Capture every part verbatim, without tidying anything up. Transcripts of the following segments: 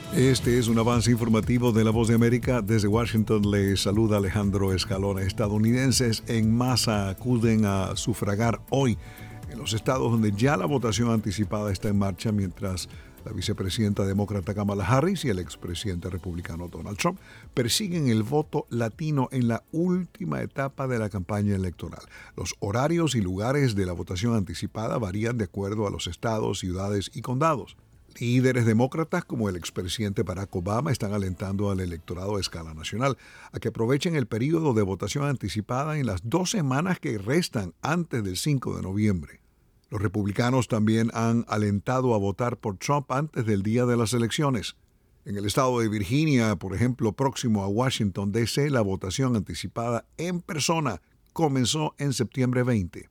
Este es un avance informativo de La Voz de América. Desde Washington le saluda Alejandro Escalona. Estadounidenses en masa acuden a sufragar hoy en los estados donde ya la votación anticipada está en marcha, mientras la vicepresidenta demócrata Kamala Harris y el expresidente republicano Donald Trump persiguen el voto latino en la última etapa de la campaña electoral. Los horarios y lugares de la votación anticipada varían de acuerdo a los estados, ciudades y condados. Líderes demócratas como el expresidente Barack Obama están alentando al electorado a escala nacional a que aprovechen el periodo de votación anticipada en las dos semanas que restan antes del cinco de noviembre. Los republicanos también han alentado a votar por Trump antes del día de las elecciones. En el estado de Virginia, por ejemplo, próximo a Washington, D C, la votación anticipada en persona comenzó en septiembre veinte.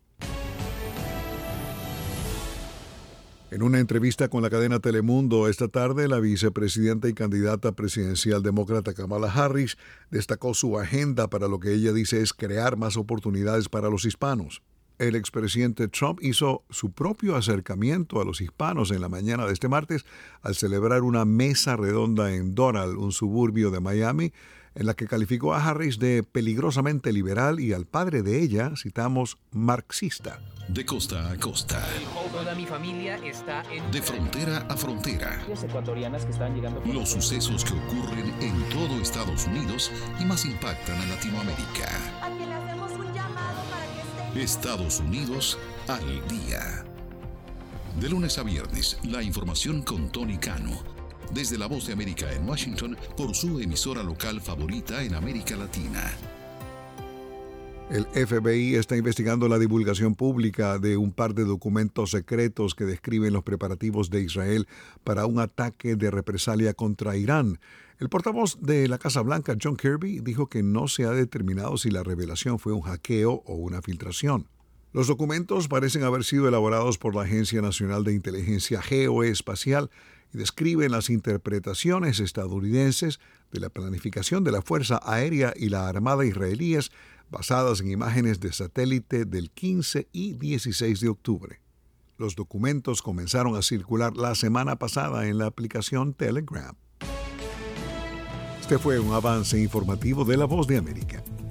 En una entrevista con la cadena Telemundo esta tarde, la vicepresidenta y candidata presidencial demócrata Kamala Harris destacó su agenda para lo que ella dice es crear más oportunidades para los hispanos. El expresidente Trump hizo su propio acercamiento a los hispanos en la mañana de este martes al celebrar una mesa redonda en Doral, un suburbio de Miami, en la que calificó a Harris de peligrosamente liberal y al padre de ella, citamos, marxista. De costa a costa. Toda mi familia está en... De frontera a frontera. ecuatorianas que están llegando... Los sucesos que ocurren en todo Estados Unidos y más impactan a Latinoamérica. A que le hacemos un llamado para que esté... Estados Unidos al día. De lunes a viernes, la información con Tony Cano. Desde La Voz de América en Washington, por su emisora local favorita en América Latina. El F B I está investigando la divulgación pública de un par de documentos secretos que describen los preparativos de Israel para un ataque de represalia contra Irán. El portavoz de la Casa Blanca, John Kirby, dijo que no se ha determinado si la revelación fue un hackeo o una filtración. Los documentos parecen haber sido elaborados por la Agencia Nacional de Inteligencia Geoespacial y describen las interpretaciones estadounidenses de la planificación de la Fuerza Aérea y la Armada israelíes basadas en imágenes de satélite del quince y dieciséis de octubre. Los documentos comenzaron a circular la semana pasada en la aplicación Telegram. Este fue un avance informativo de La Voz de América.